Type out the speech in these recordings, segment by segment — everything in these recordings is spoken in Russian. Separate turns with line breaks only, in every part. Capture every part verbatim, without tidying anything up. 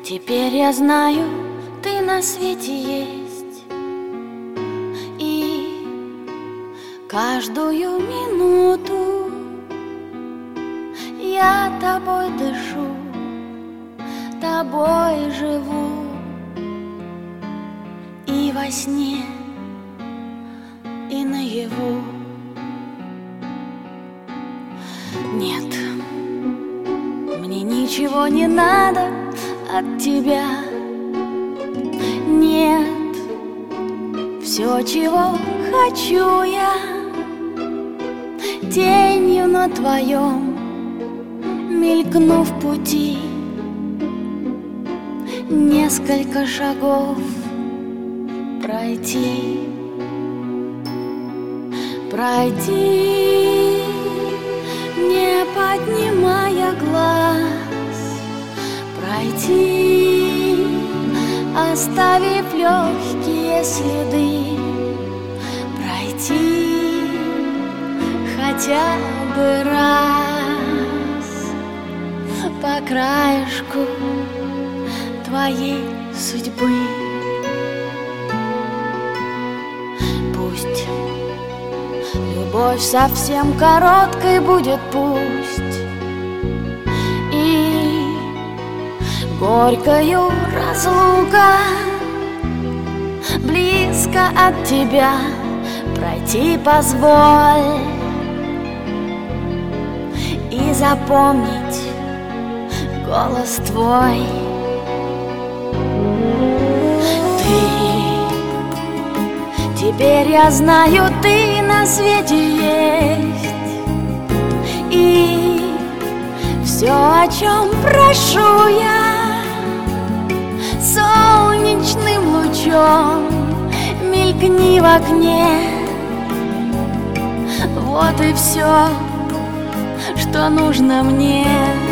Теперь я знаю, ты на свете есть, и каждую минуту я тобой дышу, тобой живу, и во сне, и наяву. Нет, мне ничего не надо от тебя. Нет, все, чего хочу я, тенью на твоем мелькнув пути, несколько шагов пройти, пройти, не поднимая глаз, пройти, оставив легкие следы, пройти хотя бы раз по краешку твоей судьбы. Пусть любовь совсем короткой будет, пусть и горькою разлука, близко от тебя пройти позволь и запомнить голос твой. Теперь я знаю, ты на свете есть, и все, о чем прошу я, солнечным лучом мелькни в окне. Вот и все, что нужно мне.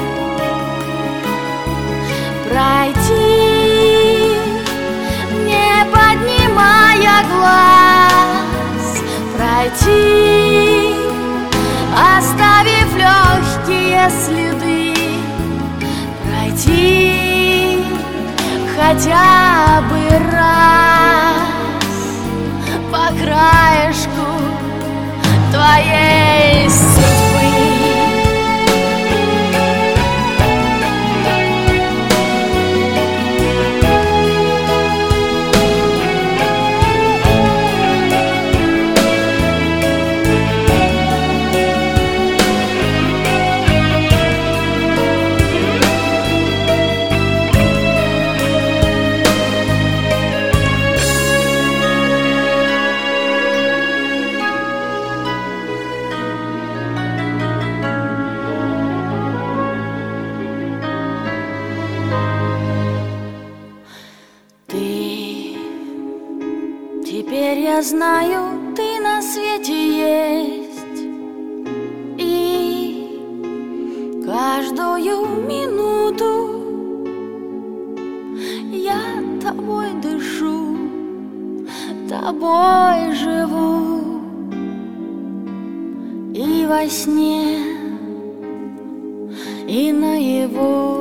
Пройти, не поднимая глаз, пройти, оставив легкие следы, пройти хотя бы раз по краешку твоей судьбы. Теперь я знаю, ты на свете есть, и каждую минуту я тобой дышу, тобой живу, и во сне, и наяву.